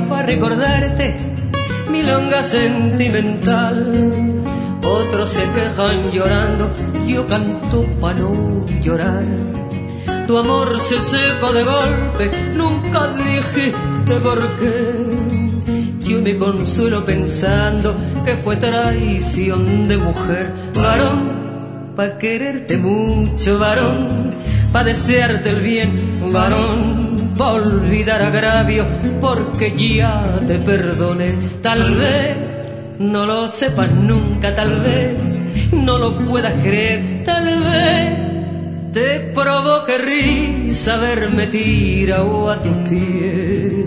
para recordarte, milonga sentimental. Otros se quejan llorando, yo canto pa' no llorar. Tu amor se secó de golpe, nunca dijiste por qué. Yo me consuelo pensando que fue traición de mujer. Varón, pa' quererte mucho, varón, pa' desearte el bien, varón, pa' olvidar agravio, porque ya te perdoné. Tal vez no lo sepas nunca, tal vez no lo puedas creer, tal vez te provoque risa verme tirado a tus pies.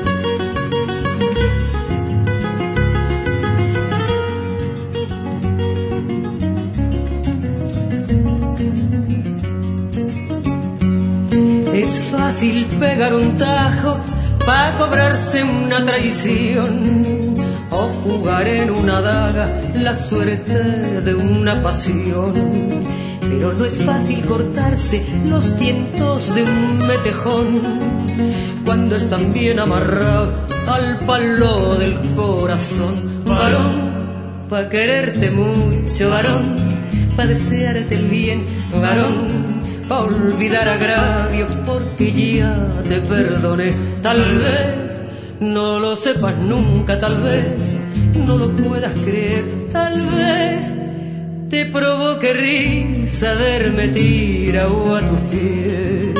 Es fácil pegar un tajo pa' cobrarse una traición, o jugar en una daga la suerte de una pasión. Pero no es fácil cortarse los tientos de un metejón cuando están bien amarrados al palo del corazón. Varón, pa' quererte mucho, varón, pa' desearte el bien, varón, pa' olvidar agravios, porque ya te perdoné. Tal vez no lo sepas nunca, tal vez no lo puedas creer, tal vez te provoque risa verme tirado a tus pies.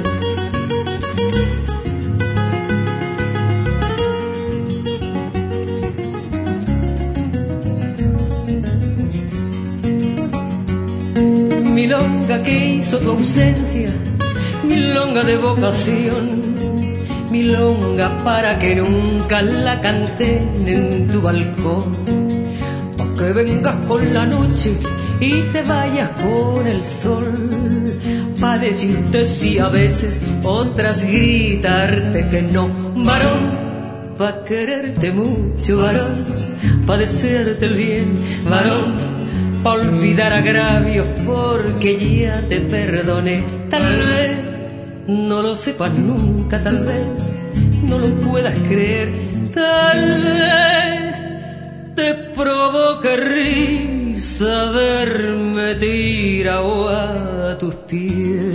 Milonga que hizo tu ausencia, milonga de vocación, milonga para que nunca la canten en tu balcón, pa' que vengas con la noche y te vayas con el sol, pa' decirte sí a veces, otras gritarte que no. Varón, pa' quererte mucho, varón, pa' desearte el bien, varón, pa' olvidar agravios, porque ya te perdoné. Tal vez no lo sepas nunca, tal vez no lo puedas creer, tal vez te provoque risa verme tirado a tus pies.